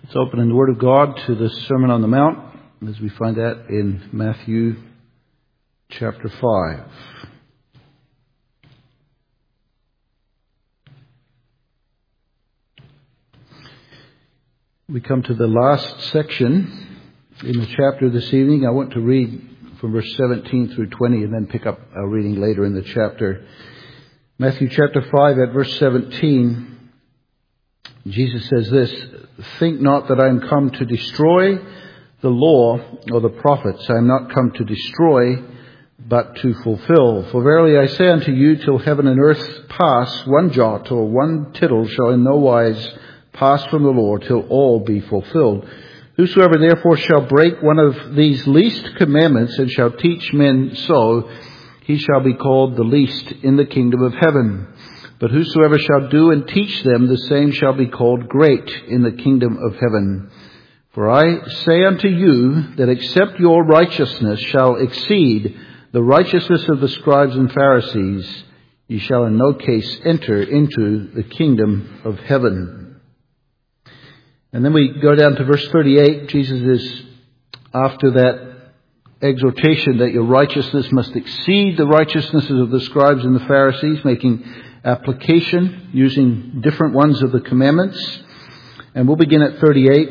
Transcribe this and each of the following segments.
Let's open in the Word of God to the Sermon on the Mount, as we find that in Matthew chapter 5. We come to the last section in the chapter this evening. I want to read from verse 17 through 20 and then pick up our reading later in the chapter. Matthew chapter 5 at verse 17. Jesus says this, "Think not that I am come to destroy the law or the prophets. I am not come to destroy, but to fulfill. For verily I say unto you, till heaven and earth pass, one jot or one tittle shall in no wise pass from the law, till all be fulfilled. Whosoever therefore shall break one of these least commandments, and shall teach men so, he shall be called the least in the kingdom of heaven. But whosoever shall do and teach them, the same shall be called great in the kingdom of heaven. For I say unto you, that except your righteousness shall exceed the righteousness of the scribes and Pharisees, ye shall in no case enter into the kingdom of heaven." And then we go down to verse 38. Jesus is, after that exhortation that your righteousness must exceed the righteousnesses of the scribes and the Pharisees, making application using different ones of the commandments. And we'll begin at 38.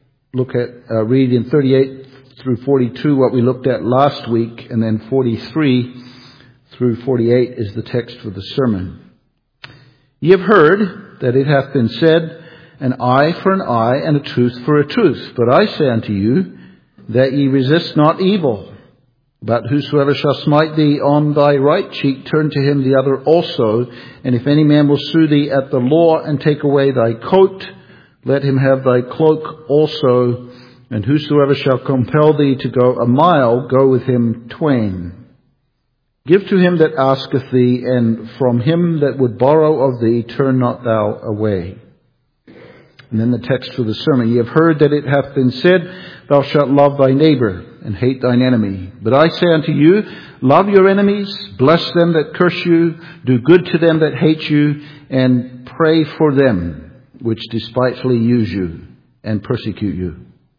Read in 38 through 42 what we looked at last week, and then 43 through 48 is the text for the sermon. "Ye have heard that it hath been said, an eye for an eye, and a tooth for a tooth. But I say unto you, that ye resist not evil. But whosoever shall smite thee on thy right cheek, turn to him the other also. And if any man will sue thee at the law, and take away thy coat, let him have thy cloak also. And whosoever shall compel thee to go a mile, go with him twain. Give to him that asketh thee, and from him that would borrow of thee, turn not thou away." And then the text for the sermon. "Ye have heard that it hath been said, thou shalt love thy neighbor, and hate thine enemy. But I say unto you, love your enemies, bless them that curse you, do good to them that hate you, and pray for them which despitefully use you and persecute you,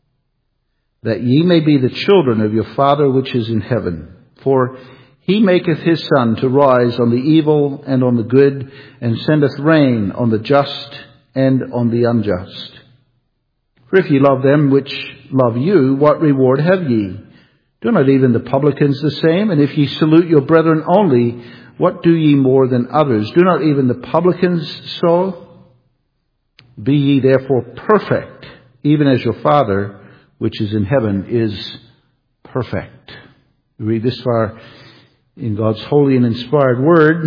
that ye may be the children of your Father which is in heaven. For he maketh his sun to rise on the evil and on the good, and sendeth rain on the just and on the unjust. For if ye love them which love you, what reward have ye? Do not even the publicans the same? And if ye salute your brethren only, what do ye more than others? Do not even the publicans so? Be ye therefore perfect, even as your Father which is in heaven is perfect." We read this far in God's holy and inspired word.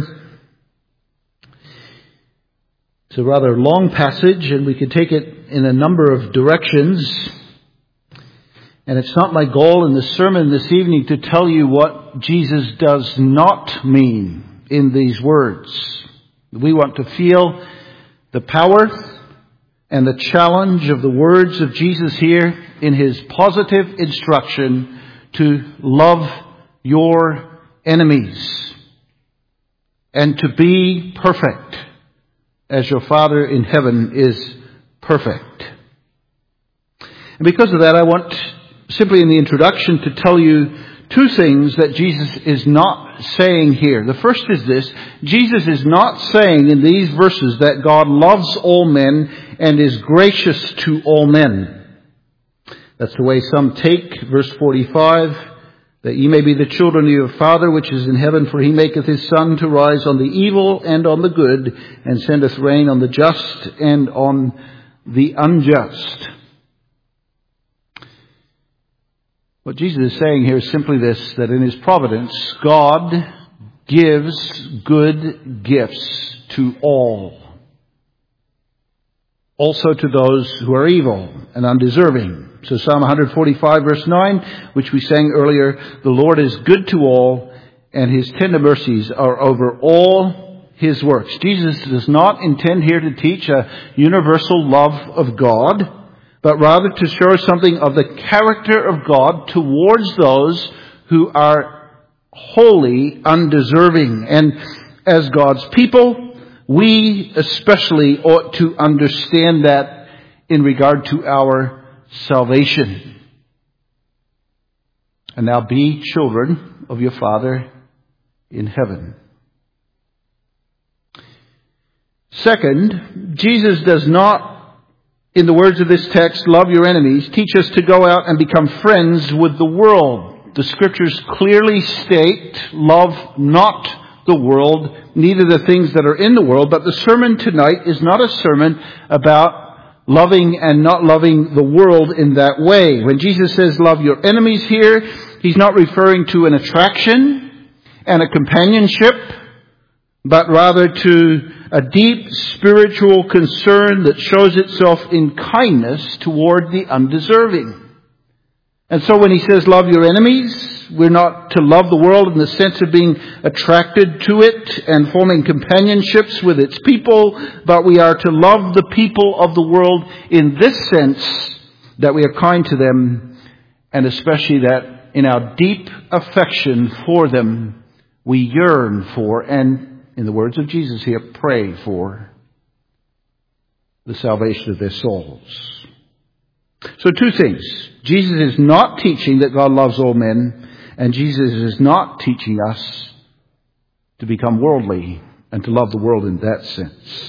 It's a rather long passage, and we could take it in a number of directions. And it's not my goal in the sermon this evening to tell you what Jesus does not mean in these words. We want to feel the power and the challenge of the words of Jesus here in his positive instruction to love your enemies and to be perfect as your Father in heaven is perfect. And because of that, I want simply in the introduction to tell you two things that Jesus is not saying here. The first is this: Jesus is not saying in these verses that God loves all men and is gracious to all men. That's the way some take verse 45, that ye may be the children of your Father which is in heaven, for he maketh his sun to rise on the evil and on the good, and sendeth rain on the just and on the unjust. What Jesus is saying here is simply this, that in his providence, God gives good gifts to all. Also to those who are evil and undeserving. So Psalm 145 verse 9, which we sang earlier, "The Lord is good to all, and his tender mercies are over all his works." Jesus does not intend here to teach a universal love of God, but rather to show us something of the character of God towards those who are wholly undeserving. And as God's people, we especially ought to understand that in regard to our salvation. And now be children of your Father in heaven. Second, Jesus does not, in the words of this text, love your enemies, teach us to go out and become friends with the world. The Scriptures clearly state, love not the world, neither the things that are in the world. But the sermon tonight is not a sermon about loving and not loving the world in that way. When Jesus says love your enemies here, He's not referring to an attraction and a companionship, but rather to a deep spiritual concern that shows itself in kindness toward the undeserving. And so when He says love your enemies, we're not to love the world in the sense of being attracted to it and forming companionships with its people, but we are to love the people of the world in this sense, that we are kind to them, and especially that in our deep affection for them, we yearn for, and in the words of Jesus here, pray for the salvation of their souls. So two things. Jesus is not teaching that God loves all men, and Jesus is not teaching us to become worldly and to love the world in that sense.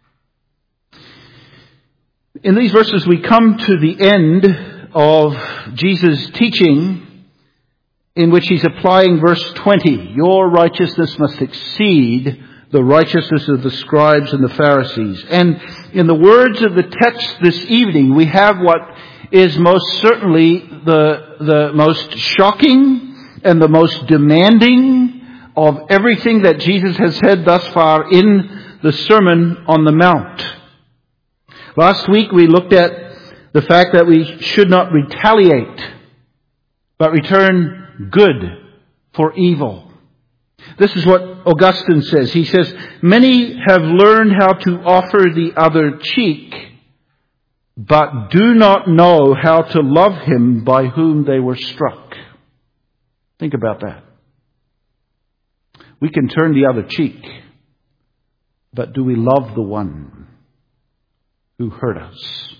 In these verses we come to the end of Jesus' teaching, in which He's applying verse 20. Your righteousness must exceed the righteousness of the scribes and the Pharisees. And in the words of the text this evening, we have what is most certainly the most shocking and the most demanding of everything that Jesus has said thus far in the Sermon on the Mount. Last week we looked at the fact that we should not retaliate, but return good for evil. This is what Augustine says. He says, many have learned how to offer the other cheek, but do not know how to love him by whom they were struck. Think about that. We can turn the other cheek, but do we love the one who hurt us?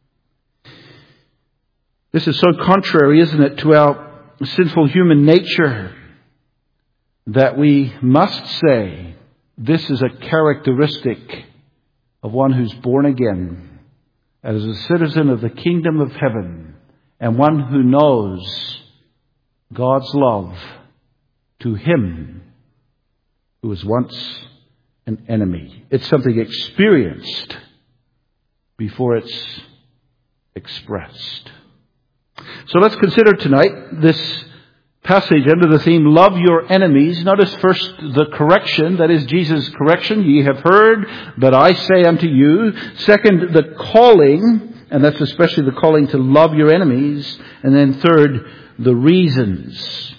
This is so contrary, isn't it, to our sinful human nature, that we must say this is a characteristic of one who's born again, as a citizen of the kingdom of heaven, and one who knows God's love to him who was once an enemy. It's something experienced before it's expressed. So let's consider tonight this passage under the theme, love your enemies. Notice first the correction, that is Jesus' correction. Ye have heard, but I say unto you. Second, the calling, and that's especially the calling to love your enemies. And then third, the reasons.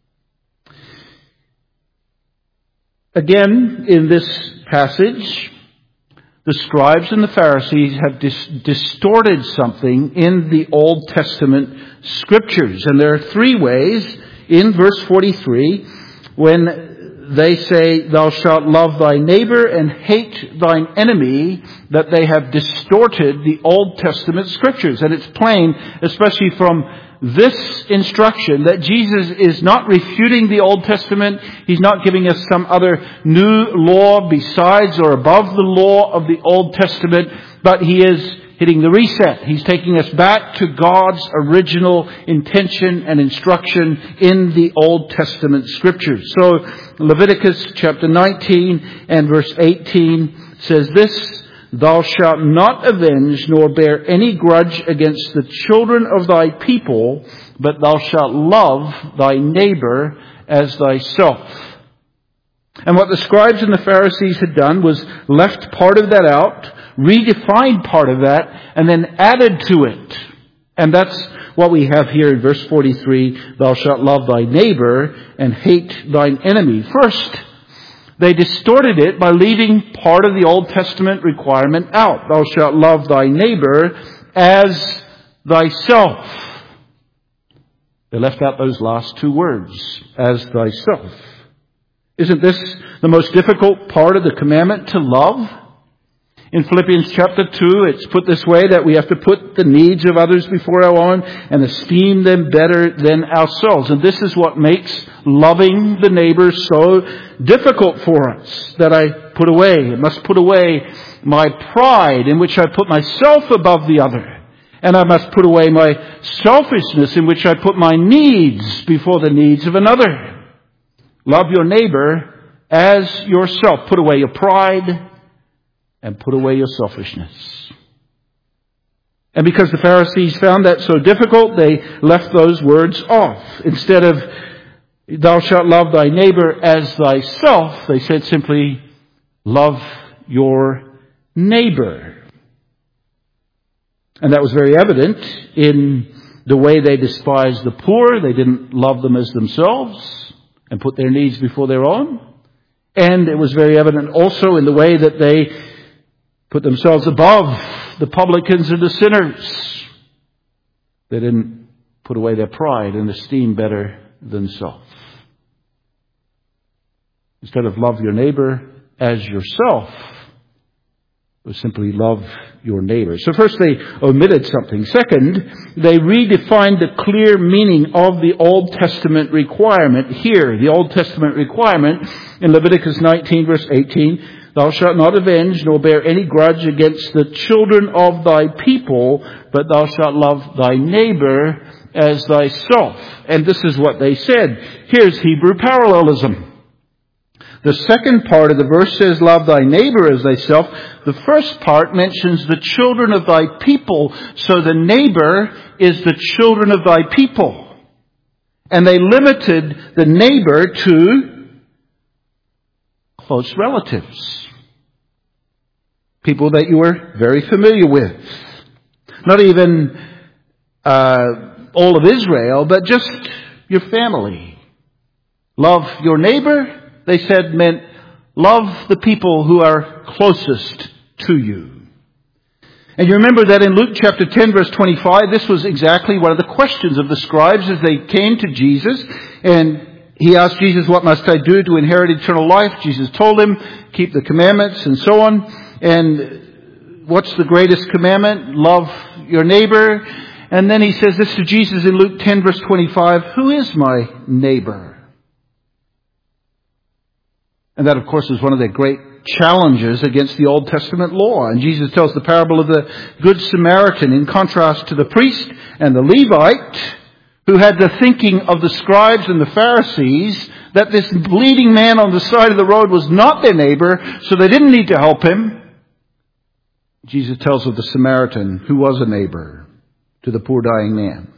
Again, in this passage, the scribes and the Pharisees have distorted something in the Old Testament scriptures. And there are three ways in verse 43 when they say, thou shalt love thy neighbor and hate thine enemy, that they have distorted the Old Testament scriptures. And it's plain, especially from this instruction, that Jesus is not refuting the Old Testament. He's not giving us some other new law besides or above the law of the Old Testament, but he is hitting the reset. He's taking us back to God's original intention and instruction in the Old Testament scriptures. So Leviticus chapter 19 and verse 18 says this, thou shalt not avenge nor bear any grudge against the children of thy people, but thou shalt love thy neighbor as thyself. And what the scribes and the Pharisees had done was left part of that out, redefined part of that, and then added to it. And that's what we have here in verse 43, thou shalt love thy neighbor and hate thine enemy. First, they distorted it by leaving part of the Old Testament requirement out. Thou shalt love thy neighbor as thyself. They left out those last two words, as thyself. Isn't this the most difficult part of the commandment, to love? In Philippians chapter 2, it's put this way, that we have to put the needs of others before our own and esteem them better than ourselves. And this is what makes loving the neighbor so difficult for us, that I must put away my pride in which I put myself above the other. And I must put away my selfishness in which I put my needs before the needs of another. Love your neighbor as yourself. Put away your pride and put away your selfishness. And because the Pharisees found that so difficult, they left those words off. Instead of, thou shalt love thy neighbor as thyself, they said simply, love your neighbor. And that was very evident in the way they despised the poor. They didn't love them as themselves and put their needs before their own. And it was very evident also in the way that they put themselves above the publicans and the sinners. They didn't put away their pride and esteem better than self. Instead of love your neighbor as yourself, it was simply love your neighbor. So first they omitted something. Second, they redefined the clear meaning of the Old Testament requirement here. The Old Testament requirement in Leviticus 19 verse 18, thou shalt not avenge nor bear any grudge against the children of thy people, but thou shalt love thy neighbor as thyself. And this is what they said. Here's Hebrew parallelism. The second part of the verse says, love thy neighbor as thyself. The first part mentions the children of thy people. So the neighbor is the children of thy people. And they limited the neighbor to close relatives. People that you were very familiar with. Not even all of Israel, but just your family. Love your neighbor, they said, meant love the people who are closest to you. And you remember that in Luke chapter 10 verse 25, this was exactly one of the questions of the scribes as they came to Jesus. And he asked Jesus, what must I do to inherit eternal life? Jesus told him, keep the commandments and so on. And what's the greatest commandment? Love your neighbor. And then he says this to Jesus in Luke 10 verse 25, who is my neighbor? And that, of course, is one of the great challenges against the Old Testament law. And Jesus tells the parable of the Good Samaritan in contrast to the priest and the Levite, who had the thinking of the scribes and the Pharisees that this bleeding man on the side of the road was not their neighbor, so they didn't need to help him. Jesus tells of the Samaritan who was a neighbor to the poor dying man.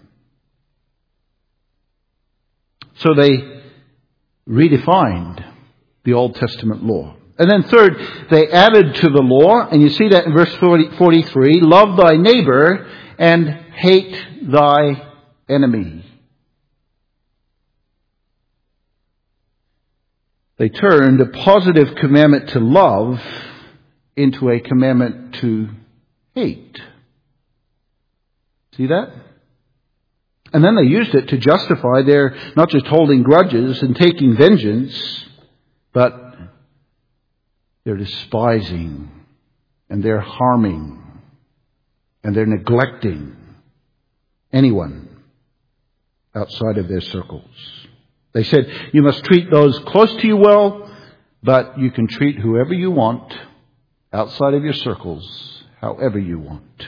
So they redefined the Old Testament law. And then third, they added to the law, and you see that in verse 43, love thy neighbor and hate thy enemy. They turned a positive commandment to love into a commandment to hate. See that? And then they used it to justify their not just holding grudges and taking vengeance, but they're despising and they're harming and they're neglecting anyone outside of their circles. They said, you must treat those close to you well, but you can treat whoever you want outside of your circles, however you want.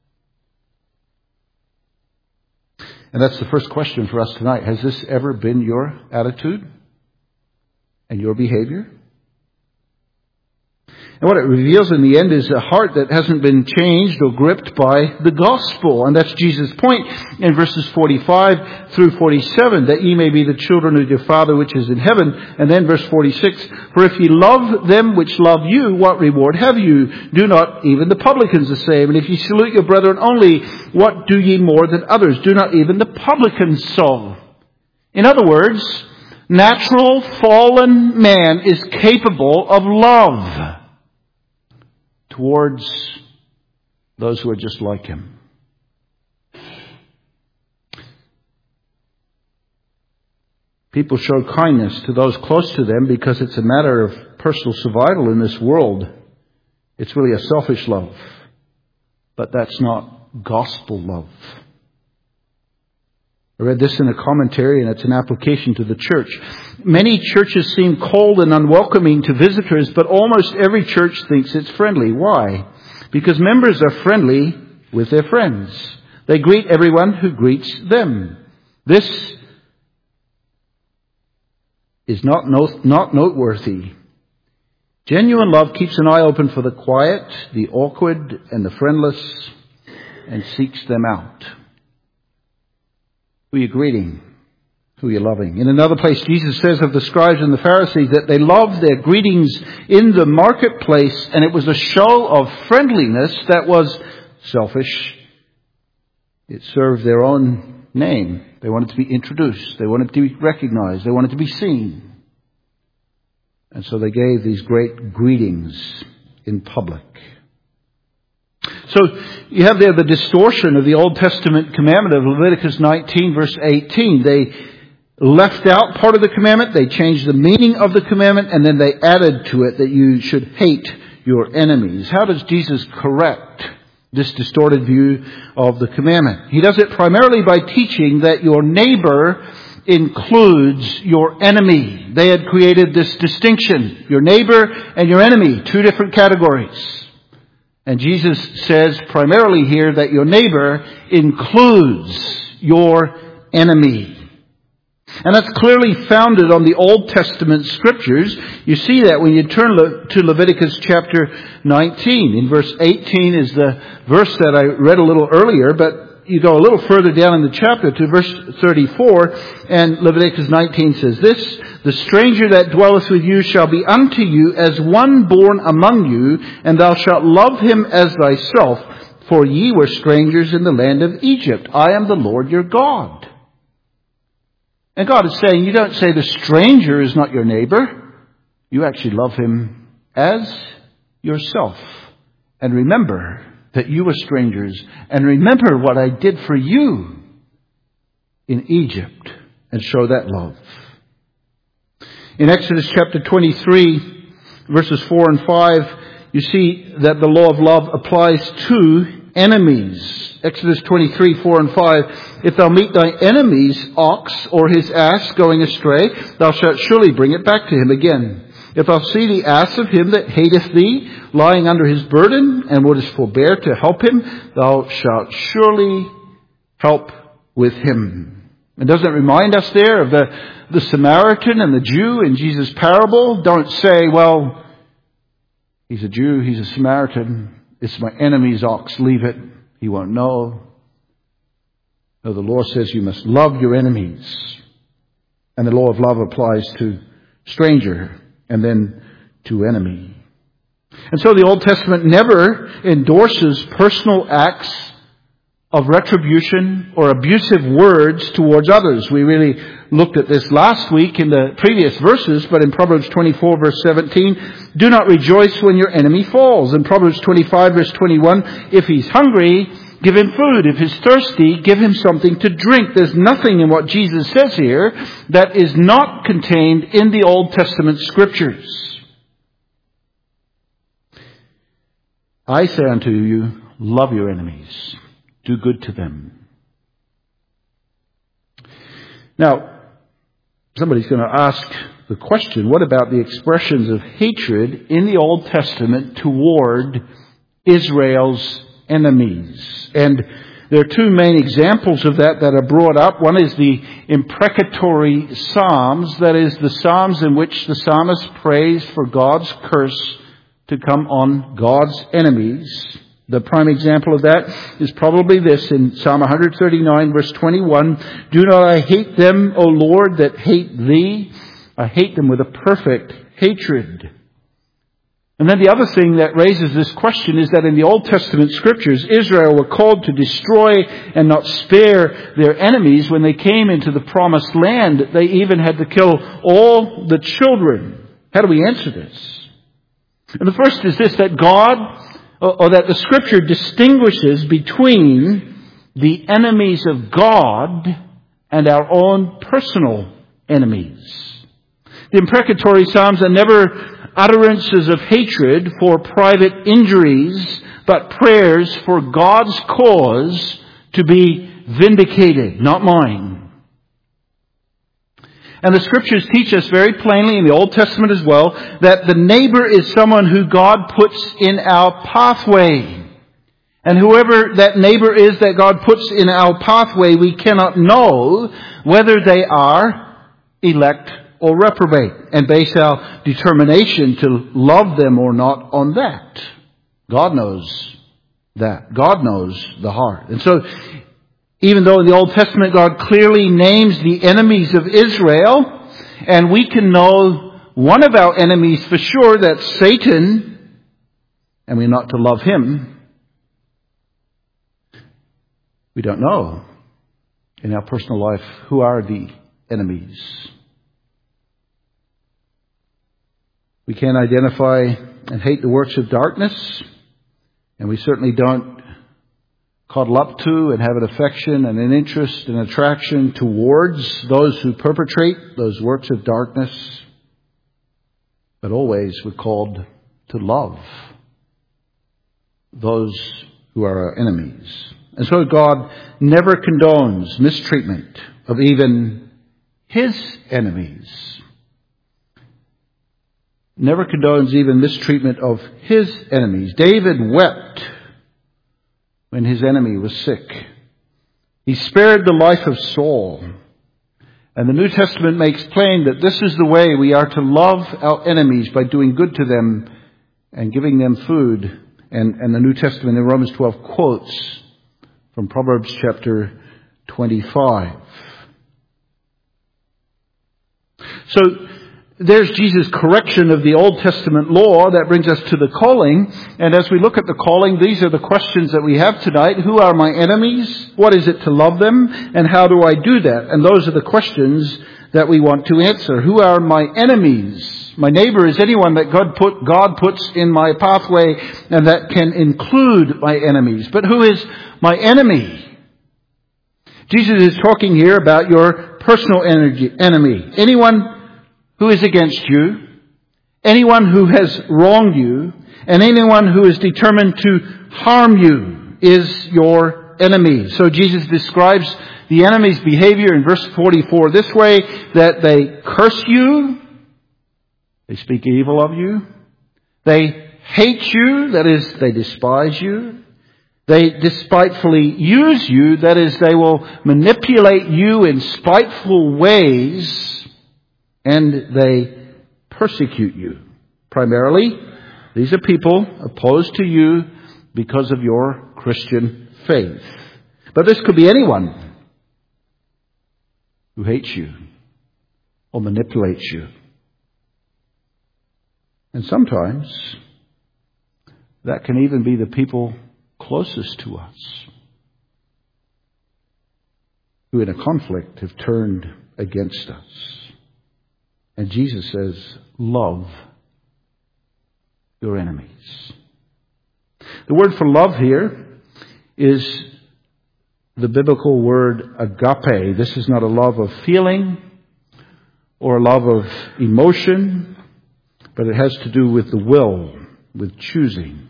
And that's the first question for us tonight. Has this ever been your attitude and your behavior? And what it reveals in the end is a heart that hasn't been changed or gripped by the gospel. And that's Jesus' point in verses 45 through 47, that ye may be the children of your Father which is in heaven. And then verse 46, for if ye love them which love you, what reward have you? Do not even the publicans the same? And if ye salute your brethren only, what do ye more than others? Do not even the publicans so? In other words, natural fallen man is capable of love towards those who are just like him. People show kindness to those close to them because it's a matter of personal survival in this world. It's really a selfish love. But that's not gospel love. I read this in a commentary, and it's an application to the church. Many churches seem cold and unwelcoming to visitors, but almost every church thinks it's friendly. Why? Because members are friendly with their friends. They greet everyone who greets them. This is not noteworthy. Genuine love keeps an eye open for the quiet, the awkward, and the friendless, and seeks them out. Who are you greeting? Who are you loving? In another place, Jesus says of the scribes and the Pharisees that they loved their greetings in the marketplace, and it was a show of friendliness that was selfish. It served their own name. They wanted to be introduced. They wanted to be recognized. They wanted to be seen. And so they gave these great greetings in public. So you have there the distortion of the Old Testament commandment of Leviticus 19 verse 18. They left out part of the commandment, they changed the meaning of the commandment, and then they added to it that you should hate your enemies. How does Jesus correct this distorted view of the commandment? He does it primarily by teaching that your neighbor includes your enemy. They had created this distinction, your neighbor and your enemy, two different categories. And Jesus says primarily here that your neighbor includes your enemy. And that's clearly founded on the Old Testament scriptures. You see that when you turn to Leviticus chapter 19. In verse 18 is the verse that I read a little earlier, but you go a little further down in the chapter to verse 34, and Leviticus 19 says this: "The stranger that dwelleth with you shall be unto you as one born among you, and thou shalt love him as thyself, for ye were strangers in the land of Egypt. I am the Lord your God." And God is saying, you don't say the stranger is not your neighbor. You actually love him as yourself. And remember that you were strangers. And remember what I did for you in Egypt. And show that love. In Exodus chapter 23, verses 4 and 5, you see that the law of love applies to enemies. Exodus 23, 4 and 5. "If thou meet thy enemy's ox or his ass going astray, thou shalt surely bring it back to him again. If thou see the ass of him that hateth thee lying under his burden, and wouldest forbear to help him, thou shalt surely help with him." And doesn't it remind us there of the Samaritan and the Jew in Jesus' parable? Don't say, well, he's a Jew, he's a Samaritan, it's my enemy's ox, leave it, he won't know. No, the law says you must love your enemies. And the law of love applies to stranger and then to enemy. And so the Old Testament never endorses personal acts of retribution or abusive words towards others. We really looked at this last week in the previous verses, but in Proverbs 24 verse 17, "Do not rejoice when your enemy falls." In Proverbs 25 verse 21, "If he's hungry, give him food. If he's thirsty, give him something to drink." There's nothing in what Jesus says here that is not contained in the Old Testament scriptures. "I say unto you, love your enemies. Do good to them." Now, somebody's going to ask the question, what about the expressions of hatred in the Old Testament toward Israel's enemies? And there are two main examples of that are brought up. One is the imprecatory psalms, that is, the psalms in which the psalmist prays for God's curse to come on God's enemies. The prime example of that is probably this in Psalm 139 verse 21. "Do not I hate them, O Lord, that hate thee? I hate them with a perfect hatred." And then the other thing that raises this question is that in the Old Testament scriptures, Israel were called to destroy and not spare their enemies. When they came into the promised land, they even had to kill all the children. How do we answer this? And the first is this, that that the scripture distinguishes between the enemies of God and our own personal enemies. The imprecatory psalms are never utterances of hatred for private injuries, but prayers for God's cause to be vindicated, not mine. And the Scriptures teach us very plainly in the Old Testament as well that the neighbor is someone who God puts in our pathway. And whoever that neighbor is that God puts in our pathway, we cannot know whether they are elect or reprobate, and base our determination to love them or not on that. God knows that. God knows the heart. And so, even though in the Old Testament God clearly names the enemies of Israel, and we can know one of our enemies for sure, that's Satan, and we're not to love him, we don't know in our personal life who are the enemies. We can identify and hate the works of darkness, and we certainly don't cuddle up to and have an affection and an interest and attraction towards those who perpetrate those works of darkness. But always we're called to love those who are our enemies. And so God never condones mistreatment of even his enemies. Never condones even mistreatment of his enemies. David wept when his enemy was sick. He spared the life of Saul. And the New Testament makes plain that this is the way we are to love our enemies, by doing good to them and giving them food. And the New Testament in Romans 12 quotes from Proverbs chapter 25. So there's Jesus' correction of the Old Testament law. That brings us to the calling. And as we look at the calling, these are the questions that we have tonight. Who are my enemies? What is it to love them? And how do I do that? And those are the questions that we want to answer. Who are my enemies? My neighbor is anyone that God puts in my pathway, and that can include my enemies. But who is my enemy? Jesus is talking here about your personal enemy. Anyone who is against you, anyone who has wronged you, and anyone who is determined to harm you is your enemy. So Jesus describes the enemy's behavior in verse 44 this way, that they curse you, they speak evil of you, they hate you, that is, they despise you, they despitefully use you, that is, they will manipulate you in spiteful ways, and they persecute you. Primarily, these are people opposed to you because of your Christian faith. But this could be anyone who hates you or manipulates you. And sometimes that can even be the people closest to us who in a conflict have turned against us. And Jesus says, love your enemies. The word for love here is the biblical word agape. This is not a love of feeling or a love of emotion, but it has to do with the will, with choosing.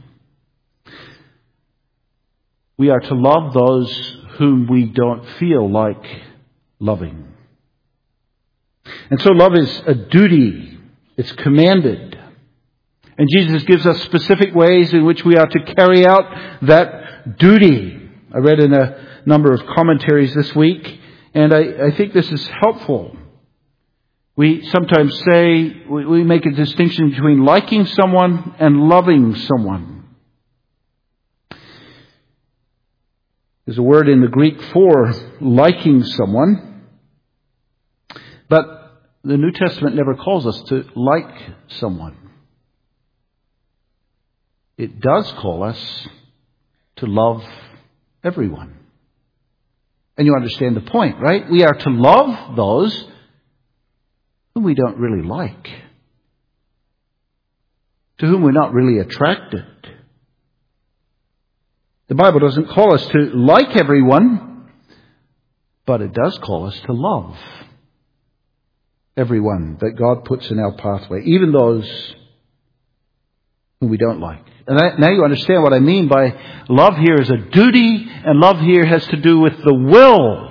We are to love those whom we don't feel like loving. And so love is a duty. It's commanded. And Jesus gives us specific ways in which we are to carry out that duty. I read in a number of commentaries this week, and I think this is helpful. We sometimes say, we make a distinction between liking someone and loving someone. There's a word in the Greek for liking someone, but the New Testament never calls us to like someone. It does call us to love everyone. And you understand the point, right? We are to love those whom we don't really like, to whom we're not really attracted. The Bible doesn't call us to like everyone, but it does call us to love everyone that God puts in our pathway, even those whom we don't like. And now you understand what I mean by love here is a duty, and love here has to do with the will.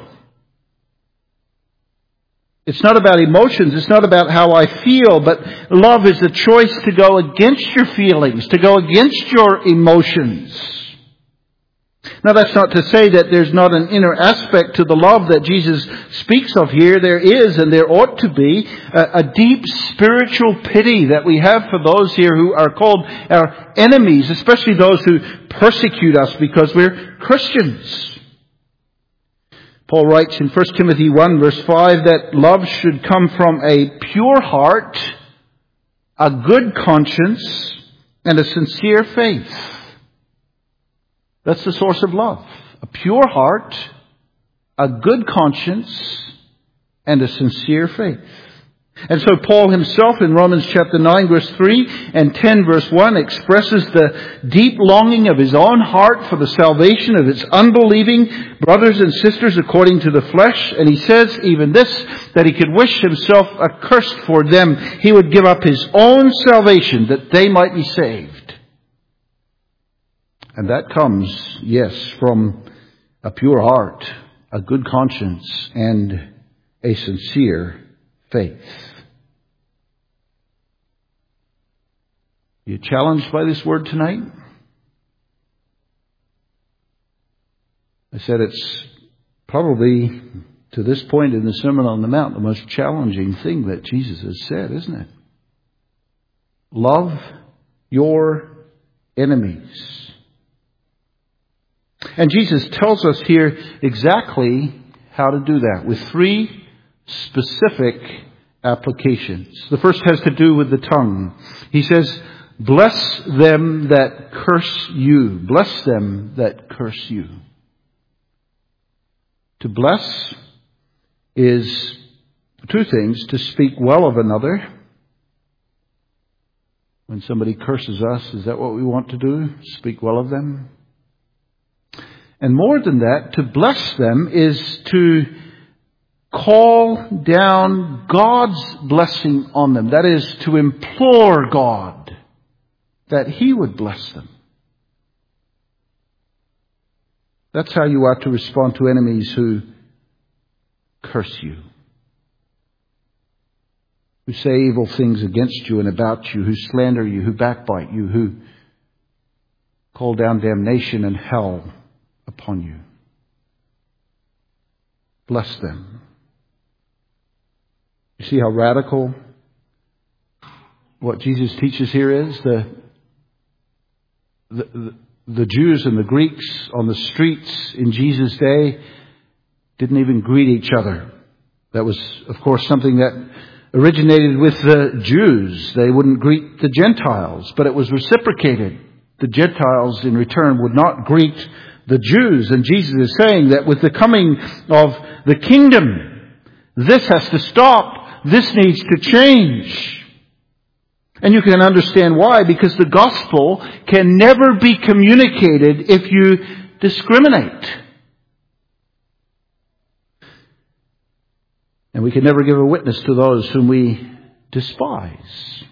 It's not about emotions. It's not about how I feel, but love is the choice to go against your feelings, to go against your emotions. Now, that's not to say that there's not an inner aspect to the love that Jesus speaks of here. There is, and there ought to be, a deep spiritual pity that we have for those here who are called our enemies, especially those who persecute us because we're Christians. Paul writes in 1 Timothy 1 verse 5 that love should come from a pure heart, a good conscience, and a sincere faith. That's the source of love. A pure heart, a good conscience, and a sincere faith. And so Paul himself in Romans chapter 9 verse 3 and 10 verse 1 expresses the deep longing of his own heart for the salvation of his unbelieving brothers and sisters according to the flesh. And he says even this, that he could wish himself accursed for them. He would give up his own salvation that they might be saved. And that comes, yes, from a pure heart, a good conscience, and a sincere faith. Are you challenged by this word tonight? I said it's probably, to this point in the Sermon on the Mount, the most challenging thing that Jesus has said, isn't it? Love your enemies. And Jesus tells us here exactly how to do that with 3 specific applications. The first has to do with the tongue. He says, bless them that curse you. Bless them that curse you. To bless is 2 things. To speak well of another. When somebody curses us, is that what we want to do? Speak well of them? And more than that, to bless them is to call down God's blessing on them. That is, to implore God that He would bless them. That's how you are to respond to enemies who curse you, who say evil things against you and about you, who slander you, who backbite you, who call down damnation and hell upon you. Bless them. You see how radical what Jesus teaches here is? The Jews and the Greeks on the streets in Jesus' day didn't even greet each other. That was, of course, something that originated with the Jews. They wouldn't greet the Gentiles, but it was reciprocated. The Gentiles in return would not greet the Jews. And Jesus is saying that with the coming of the kingdom, this has to stop. This needs to change. And you can understand why, because the gospel can never be communicated if you discriminate. And we can never give a witness to those whom we despise.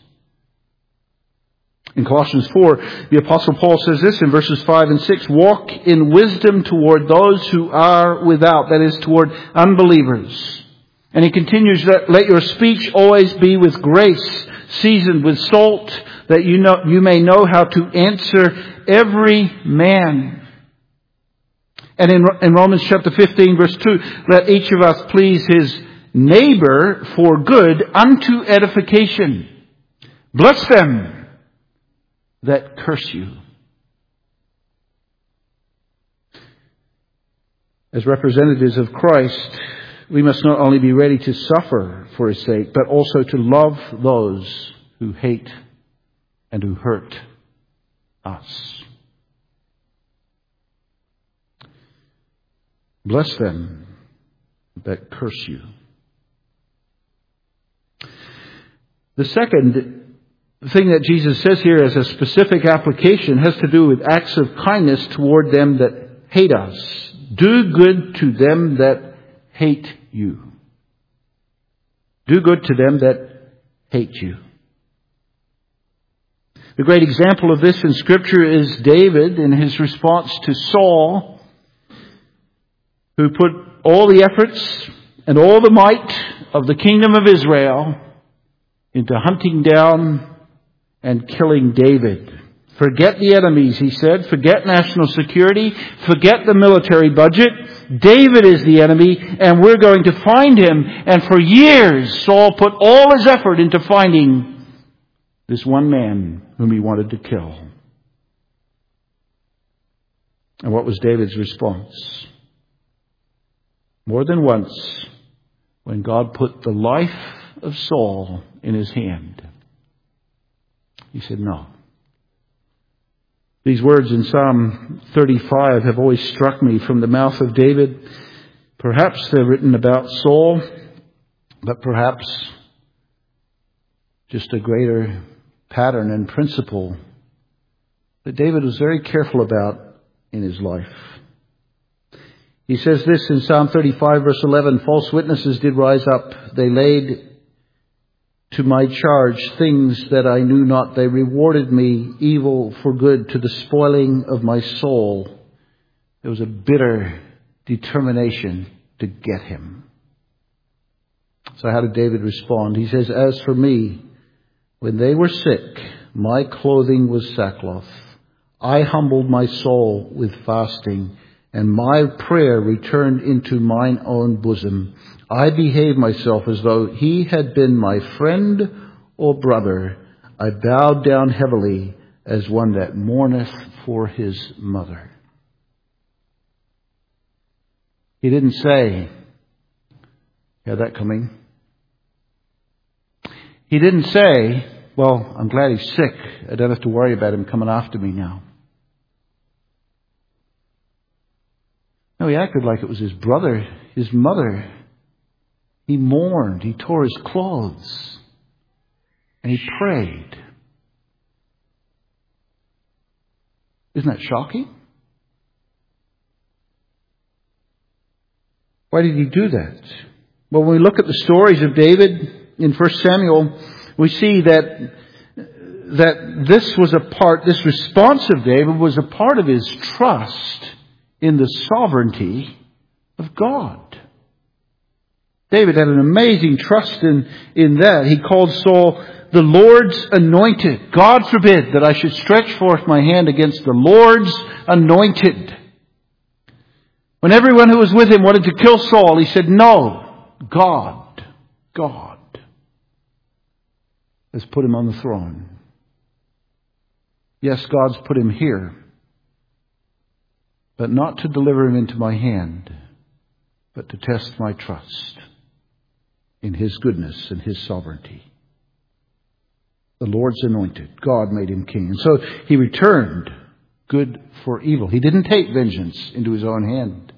In Colossians 4, the Apostle Paul says this in verses 5 and 6, walk in wisdom toward those who are without, that is, toward unbelievers. And he continues, let your speech always be with grace, seasoned with salt, that you may know how to answer every man. And in Romans chapter 15, verse 2, let each of us please his neighbor for good unto edification. Bless them that curse you. As representatives of Christ, we must not only be ready to suffer for His sake, but also to love those who hate and who hurt us. Bless them that curse you. The second thing that Jesus says here as a specific application has to do with acts of kindness toward them that hate us. Do good to them that hate you. Do good to them that hate you. The great example of this in Scripture is David in his response to Saul, who put all the efforts and all the might of the kingdom of Israel into hunting down and killing David. Forget the enemies, he said. Forget national security. Forget the military budget. David is the enemy, and we're going to find him. And for years, Saul put all his effort into finding this one man whom he wanted to kill. And what was David's response? More than once, when God put the life of Saul in his hand, he said, no. These words in Psalm 35 have always struck me from the mouth of David. Perhaps they're written about Saul, but perhaps just a greater pattern and principle that David was very careful about in his life. He says this in Psalm 35 verse 11, false witnesses did rise up. They laid to my charge things that I knew not. They rewarded me evil for good to the spoiling of my soul. There was a bitter determination to get him. So how did David respond? He says, as for me, when they were sick, my clothing was sackcloth. I humbled my soul with fasting, and my prayer returned into mine own bosom. I behaved myself as though he had been my friend or brother. I bowed down heavily as one that mourneth for his mother. He didn't say, "You had that coming." He didn't say, well, I'm glad he's sick. I don't have to worry about him coming after me now. No, he acted like it was his brother, his mother. He mourned. He tore his clothes. And he prayed. Isn't that shocking? Why did he do that? Well, when we look at the stories of David in 1 Samuel, we see that this response of David was a part of his trust in the sovereignty of God. David had an amazing trust in that. He called Saul the Lord's anointed. God forbid that I should stretch forth my hand against the Lord's anointed. When everyone who was with him wanted to kill Saul, he said, no, God has put him on the throne. Yes, God's put him here, but not to deliver him into my hand, but to test my trust in His goodness and His sovereignty. The Lord's anointed. God made him king. And so he returned good for evil. He didn't take vengeance into his own hand.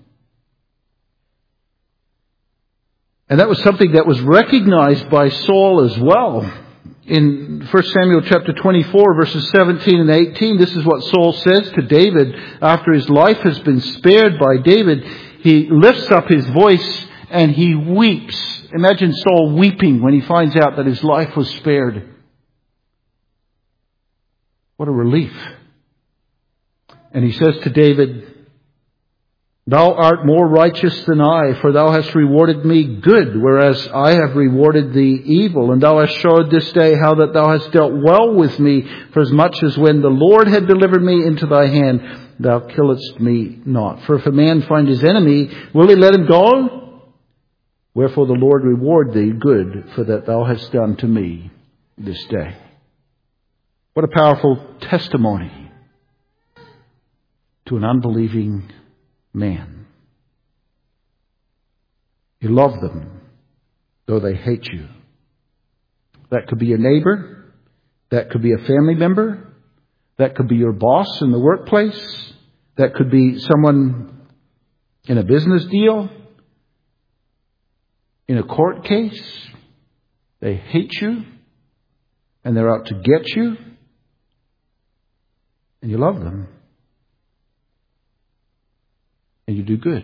And that was something that was recognized by Saul as well. In 1 Samuel chapter 24, verses 17 and 18, this is what Saul says to David after his life has been spared by David. He lifts up his voice and he weeps. Imagine Saul weeping when he finds out that his life was spared. What a relief. And he says to David, thou art more righteous than I, for thou hast rewarded me good, whereas I have rewarded thee evil. And thou hast showed this day how that thou hast dealt well with me, for as much as when the Lord had delivered me into thy hand, thou killedst me not. For if a man find his enemy, will he let him go? Wherefore the Lord reward thee good for that thou hast done to me this day. What a powerful testimony to an unbelieving man. You love them, though they hate you. That could be your neighbor. That could be a family member. That could be your boss in the workplace. That could be someone in a business deal, in a court case. They hate you, and they're out to get you, and you love them. And you do good.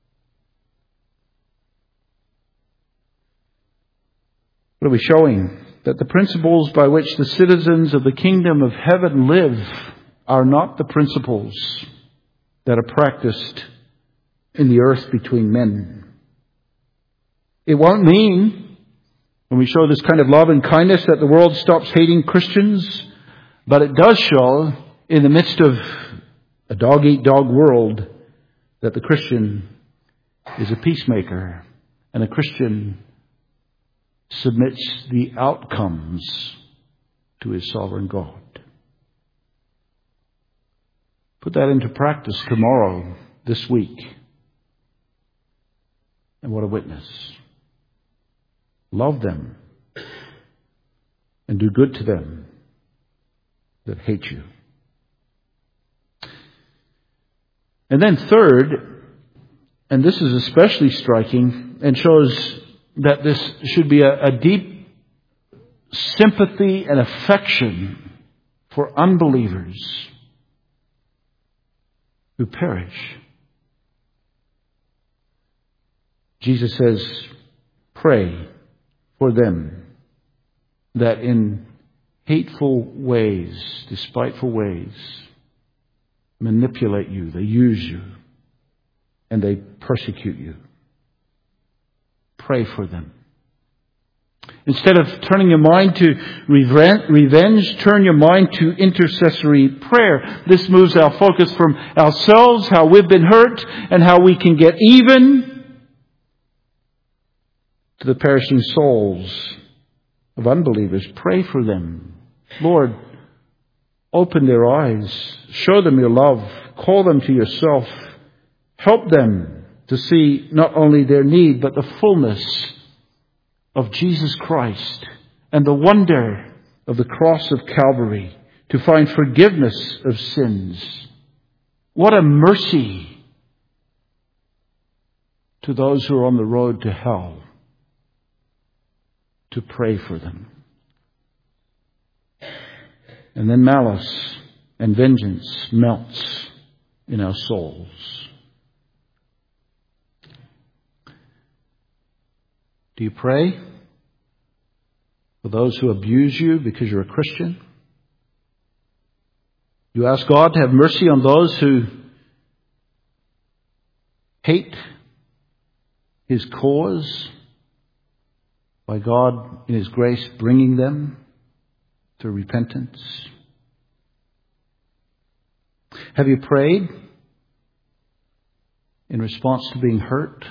What are we showing that the principles by which the citizens of the kingdom of heaven live are not the principles that are practiced in the earth between men. It won't mean, when we show this kind of love and kindness, that the world stops hating Christians, but it does show, in the midst of a dog-eat-dog world, that the Christian is a peacemaker, and a Christian submits the outcomes to his sovereign God. Put that into practice tomorrow, this week. And what a witness. Love them and do good to them that hate you. And then third, and this is especially striking and shows that this should be a deep sympathy and affection for unbelievers who perish. Jesus says, pray for them that in hateful ways, despiteful ways, manipulate you, they use you, and they persecute you. Pray for them. Instead of turning your mind to revenge, turn your mind to intercessory prayer. This moves our focus from ourselves, how we've been hurt, and how we can get even, to the perishing souls of unbelievers. Pray for them. Lord, open their eyes. Show them your love. Call them to yourself. Help them to see not only their need, but the fullness of Jesus Christ and the wonder of the cross of Calvary, to find forgiveness of sins. What a mercy to those who are on the road to hell, to pray for them. And then malice and vengeance melts in our souls. Do you pray for those who abuse you because you're a Christian? You ask God to have mercy on those who hate His cause, by God in His grace bringing them to repentance? Have you prayed in response to being hurt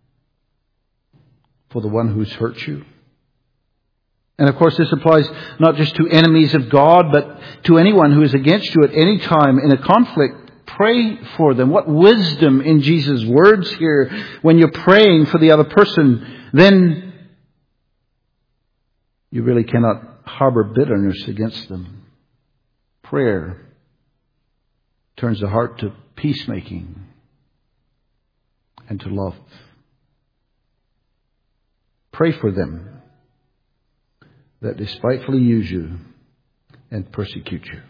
for the one who's hurt you? And of course, this applies not just to enemies of God, but to anyone who is against you at any time in a conflict. Pray for them. What wisdom in Jesus' words here. When you're praying for the other person, then you really cannot harbor bitterness against them. Prayer turns the heart to peacemaking and to love. Pray for them that despitefully use you and persecute you.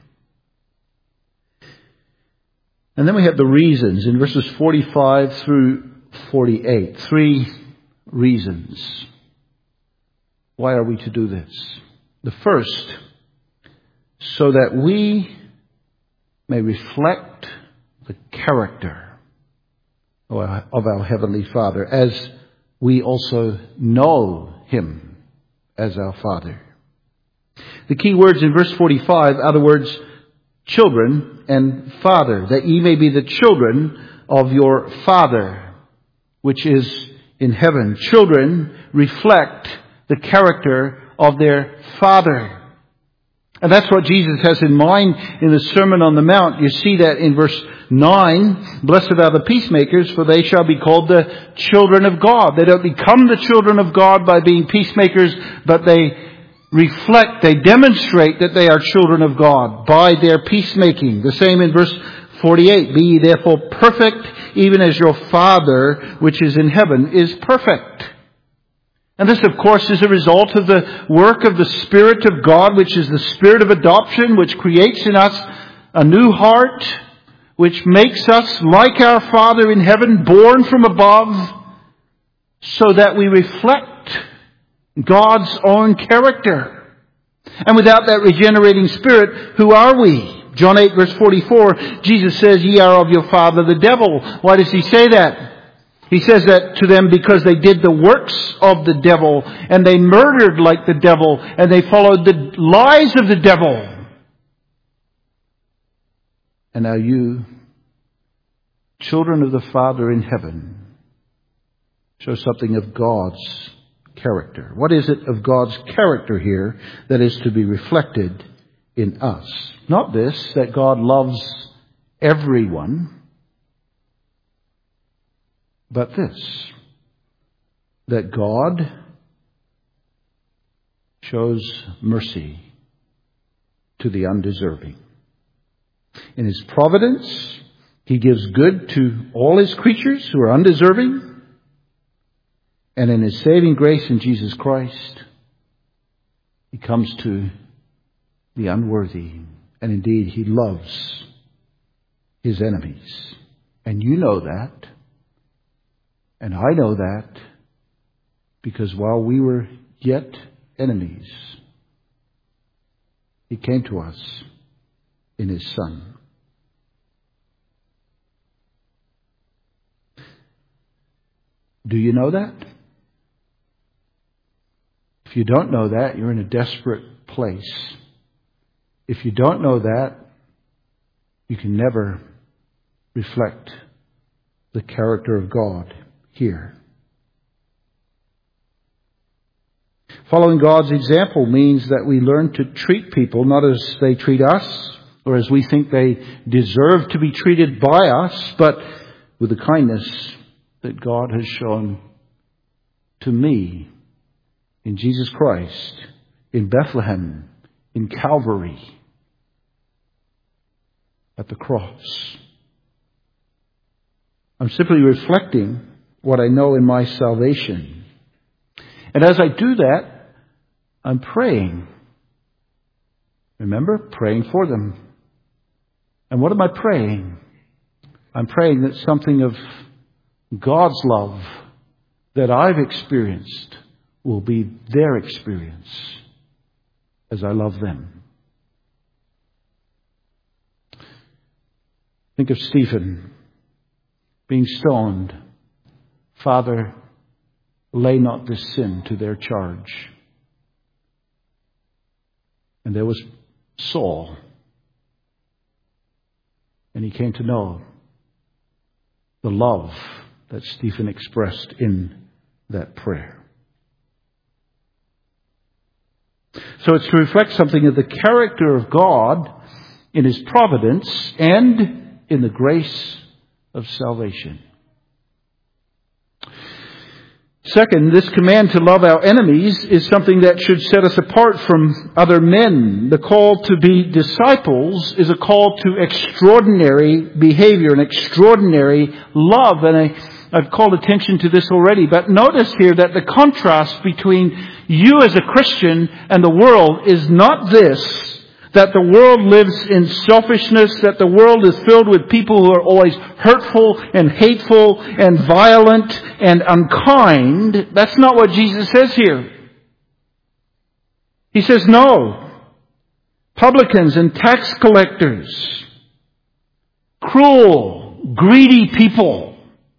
And then we have the reasons in verses 45 through 48. 3 reasons. Why are we to do this? The first, so that we may reflect the character of our Heavenly Father, as we also know Him as our Father. The key words in verse 45 are the words children and father, that ye may be the children of your Father, which is in heaven. Children reflect the character of their Father. And that's what Jesus has in mind in the Sermon on the Mount. You see that in verse 9. Blessed are the peacemakers, for they shall be called the children of God. They don't become the children of God by being peacemakers, but they reflect, they demonstrate that they are children of God by their peacemaking. The same in verse 48. Be ye therefore perfect, even as your Father which is in heaven is perfect. And this, of course, is a result of the work of the Spirit of God, which is the Spirit of adoption, which creates in us a new heart, which makes us like our Father in heaven, born from above, so that we reflect God's own character. And without that regenerating Spirit, who are we? John 8 verse 44, Jesus says, ye are of your father the devil. Why does he say that? He says that to them because they did the works of the devil, and they murdered like the devil, and they followed the lies of the devil. And now you, children of the Father in heaven, show something of God's character. What is it of God's character here that is to be reflected in us? Not this, that God loves everyone, but this, that God shows mercy to the undeserving. In His providence, He gives good to all His creatures who are undeserving. And in His saving grace in Jesus Christ, He comes to the unworthy. And indeed, He loves His enemies. And you know that. And I know that. Because while we were yet enemies, He came to us in His Son. Do you know that? If you don't know that, you're in a desperate place. If you don't know that, you can never reflect the character of God here. Following God's example means that we learn to treat people not as they treat us or as we think they deserve to be treated by us, but with the kindness that God has shown to me in Jesus Christ, in Bethlehem, in Calvary, at the cross. I'm simply reflecting what I know in my salvation. And as I do that, I'm praying. Remember, praying for them. And what am I praying? I'm praying that something of God's love that I've experienced will be their experience as I love them. Think of Stephen being stoned. Father, lay not this sin to their charge. And there was Saul. And he came to know the love that Stephen expressed in that prayer. So it's to reflect something of the character of God in His providence and in the grace of salvation. Second, this command to love our enemies is something that should set us apart from other men. The call to be disciples is a call to extraordinary behavior, an extraordinary love. And I've called attention to this already, but notice here that the contrast between you as a Christian and the world is not this, that the world lives in selfishness, that the world is filled with people who are always hurtful and hateful and violent and unkind. That's not what Jesus says here. He says, no. Publicans and tax collectors, cruel, greedy people,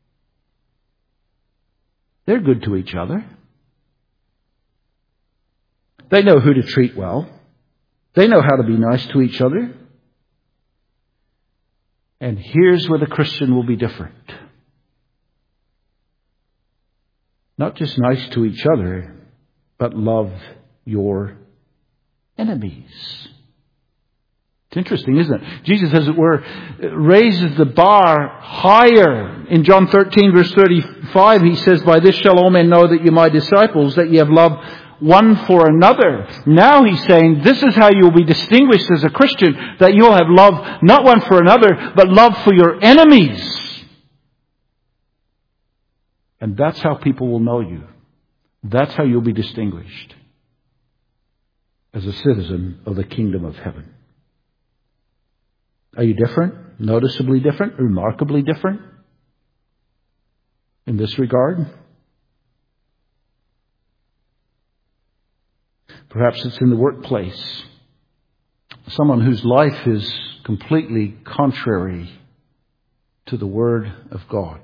they're good to each other. They know who to treat well. They know how to be nice to each other. And here's where the Christian will be different. Not just nice to each other, but love your enemies. It's interesting, isn't it? Jesus, as it were, raises the bar higher. In John 13, verse 35, He says, by this shall all men know that you're my disciples, that ye have love one for another. Now He's saying, this is how you'll be distinguished as a Christian, that you'll have love not one for another, but love for your enemies. And that's how people will know you. That's how you'll be distinguished as a citizen of the kingdom of heaven. Are you different? Noticeably different? Remarkably different? In this regard? Perhaps it's in the workplace. Someone whose life is completely contrary to the Word of God.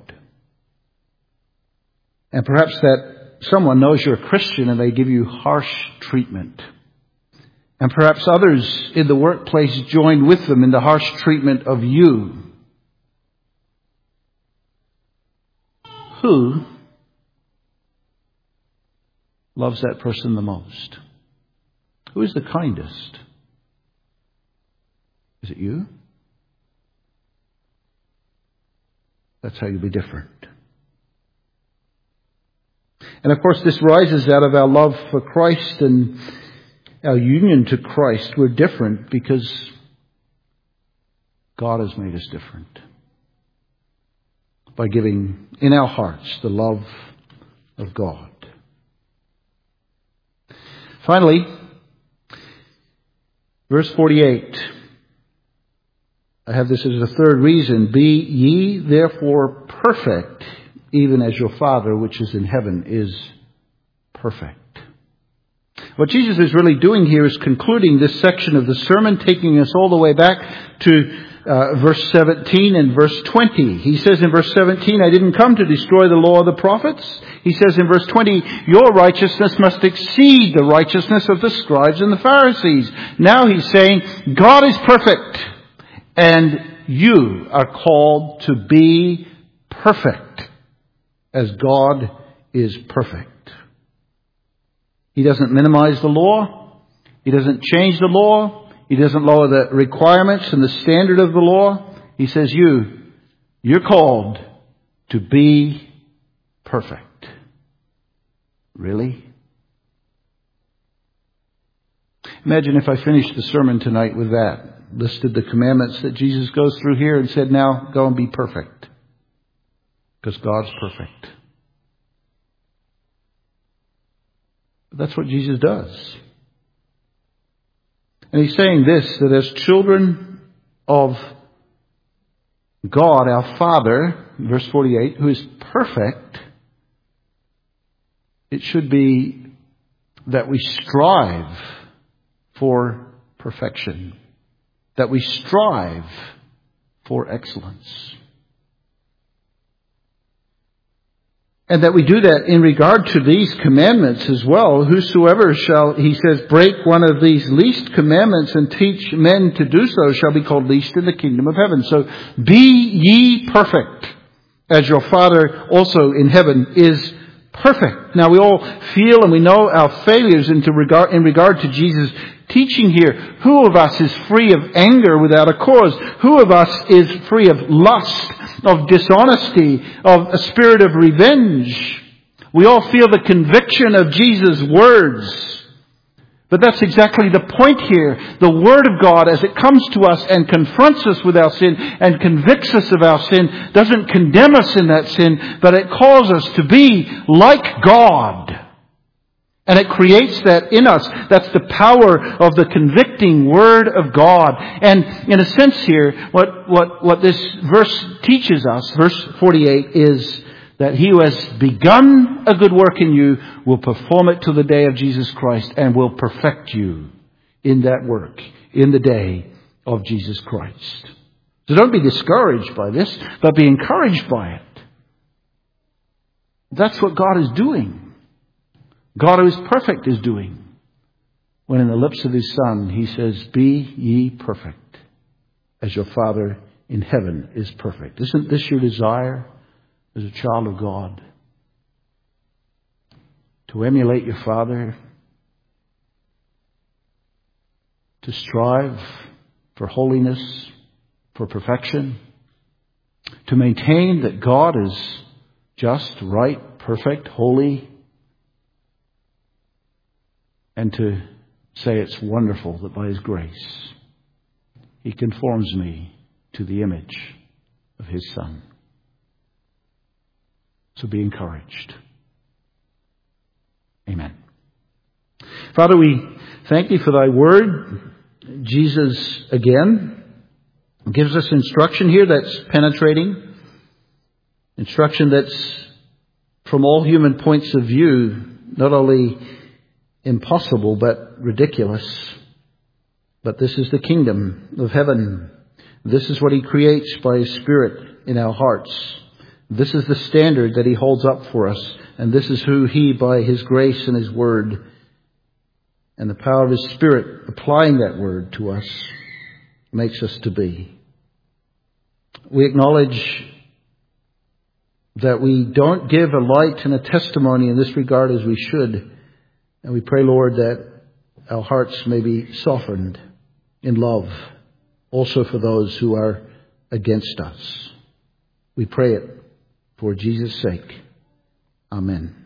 And perhaps that someone knows you're a Christian and they give you harsh treatment. And perhaps others in the workplace join with them in the harsh treatment of you. Who loves that person the most? Who is the kindest? Is it you? That's how you'll be different. And of course, this rises out of our love for Christ and our union to Christ. We're different because God has made us different. By giving in our hearts the love of God. Finally, verse 48. I have this as a third reason. Be ye therefore perfect, even as your Father which is in heaven is perfect. What Jesus is really doing here is concluding this section of the sermon, taking us all the way back to verse 17 and verse 20. He says in verse 17, I didn't come to destroy the law of the prophets. He says in verse 20, your righteousness must exceed the righteousness of the scribes and the Pharisees. Now he's saying, God is perfect. And you are called to be perfect as God is perfect. He doesn't minimize the law. He doesn't change the law. He doesn't lower the requirements and the standard of the law. He says you're called to be perfect. Really? Imagine if I finished the sermon tonight with that. Listed the commandments that Jesus goes through here and said, now go and be perfect. Because God's perfect. But that's what Jesus does. And he's saying this, that as children of God, our Father, verse 48, who is perfect, it should be that we strive for perfection. That we strive for excellence. And that we do that in regard to these commandments as well. Whosoever shall, he says, break one of these least commandments and teach men to do so shall be called least in the kingdom of heaven. So be ye perfect, as your Father also in heaven is perfect. Now we all feel and we know our failures in regard to Jesus' teaching here. Who of us is free of anger without a cause? Who of us is free of lust, of dishonesty, of a spirit of revenge? We all feel the conviction of Jesus' words. But that's exactly the point here. The Word of God, as it comes to us and confronts us with our sin and convicts us of our sin, doesn't condemn us in that sin, but it calls us to be like God. And it creates that in us. That's the power of the convicting Word of God. And in a sense here, what this verse teaches us, verse 48, is that he who has begun a good work in you will perform it till the day of Jesus Christ and will perfect you in that work in the day of Jesus Christ. So don't be discouraged by this, but be encouraged by it. That's what God is doing. God who is perfect is doing. When in the lips of his Son he says, be ye perfect as your Father in heaven is perfect. Isn't this your desire as a child of God? To emulate your Father, to strive for holiness, for perfection, to maintain that God is just, right, perfect, holy, and to say it's wonderful that by his grace he conforms me to the image of his Son. So be encouraged. Amen. Father, we thank thee for thy word. Jesus, again, gives us instruction here that's penetrating. Instruction that's from all human points of view, not only impossible but ridiculous. But this is the kingdom of heaven. This is what He creates by His Spirit in our hearts. This is the standard that He holds up for us. And this is who He, by His grace and His Word, and the power of His Spirit, applying that Word to us, makes us to be. We acknowledge that we don't give a light and a testimony in this regard as we should. And we pray, Lord, that our hearts may be softened in love, also for those who are against us. We pray it for Jesus' sake. Amen.